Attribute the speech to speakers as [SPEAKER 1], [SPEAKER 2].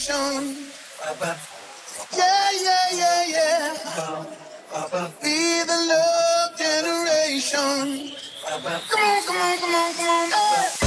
[SPEAKER 1] Yeah, yeah, yeah, yeah. Be the love generation. Come on, come on, come on, come on. Hey.